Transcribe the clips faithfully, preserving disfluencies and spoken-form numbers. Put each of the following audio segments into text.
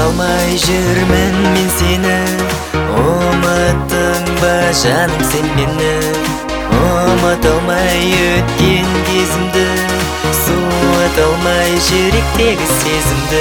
алмай жүрмін мен сені, ұмыттың ба жаным сен мені? Ұмыта алмай өткен кезімді, суыта алмай жүректегі сезімді.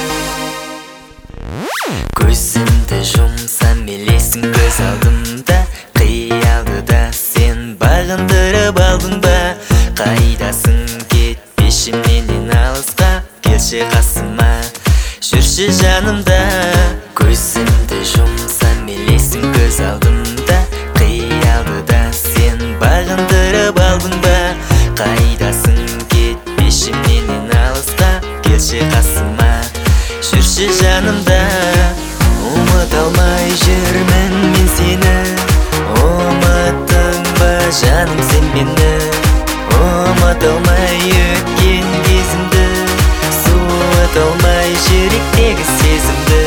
Көзімді жұмсам елесің көз алдымда, қиялды да сен бағындырып алдың ба? Қайдасың кетпеші менен алысқа, келші қасыма, жүрші жанымда. Көзімді жұмсам елесің көз алдымда, қиялды да сен бағындырып алдың ба? Қайдасың кетпеші менен алысқа, келші қасыма, жүрші жанымда. Ұмыта алмай жүрмін мен сені, ұмыттың ба жаным сен мені? Ұмыта алмай өткен кезімді, суыта алмай жүректегі сезімді.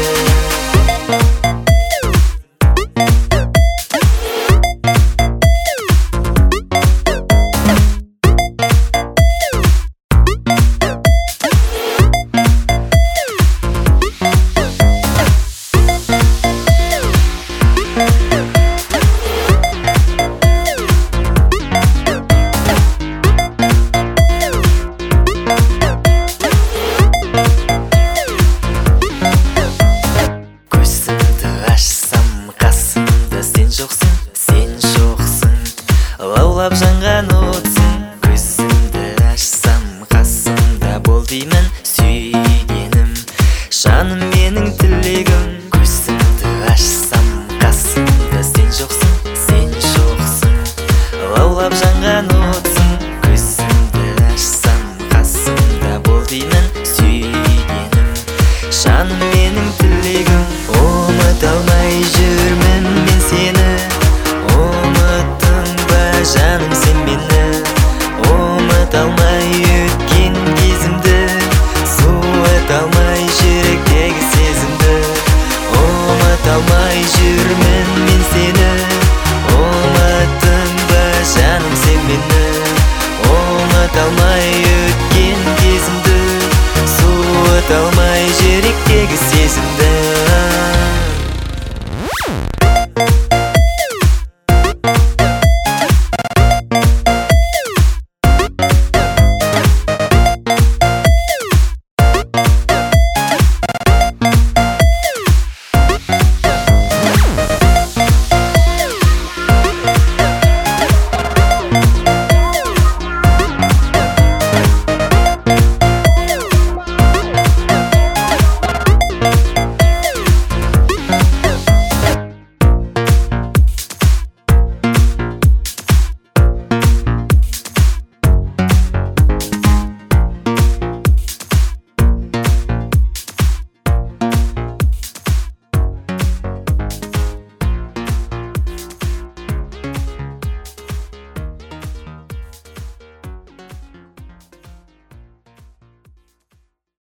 Лаулап жанған отсың, көзімді ашсам қасымда бол деймін сүйгенім, жаным менің тілегім. Көзімді ашсам қасымда сен жоқсың, сен жоқсың. Лаулап жанған отсың, көзімді ашсам қасымда бол деймін сүйгенім, жаным менің